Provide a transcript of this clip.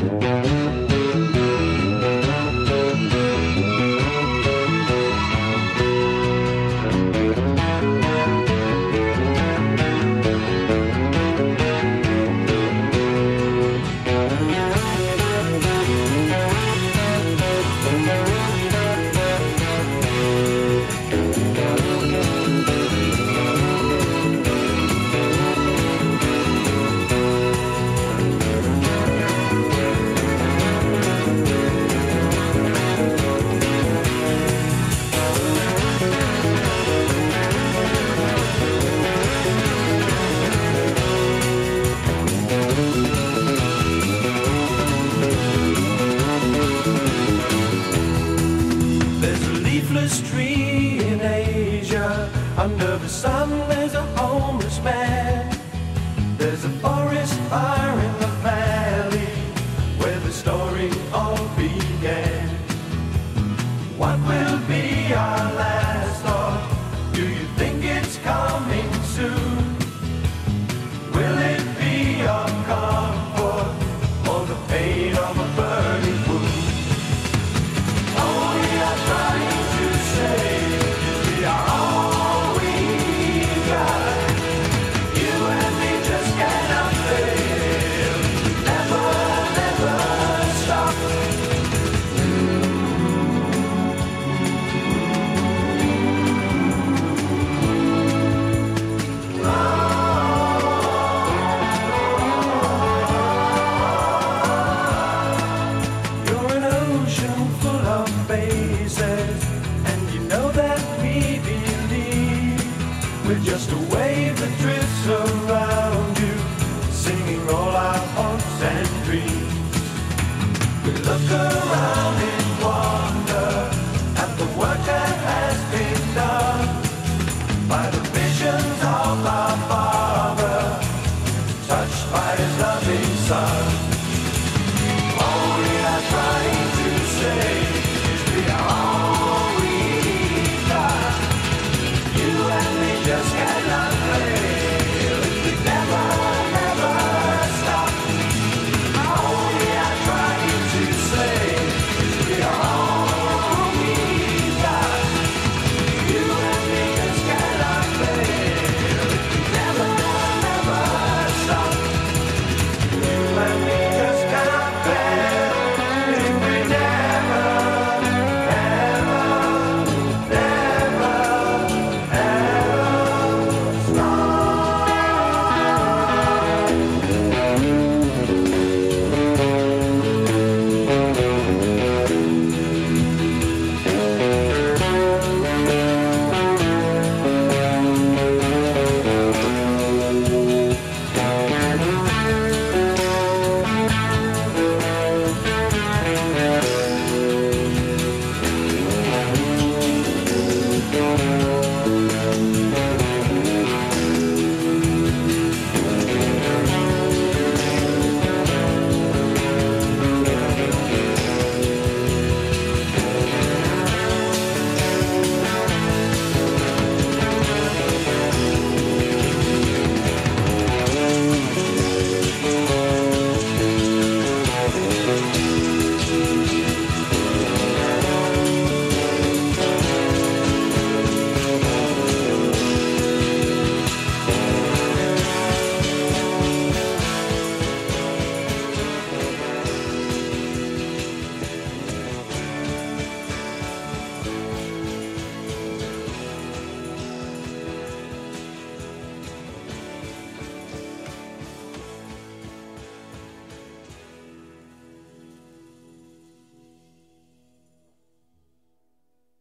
Tree in Asia, under the sun there's a homeless man. There's a forest fire in the valley where the story all began. What will be our last thought? Do you think it's coming soon? Will it be our comfort or the pain of a burning wound? Oh, we are trying to say we are all we got. You and me just cannot fail. Never, never stop. You're an ocean full of faces, and you know that we believe. We're just a wave that drifts around you, singing all our hopes and dreams. We look around in wonder at the work that has been done by the visions of our Father, touched by His loving Son. Oh, we are trying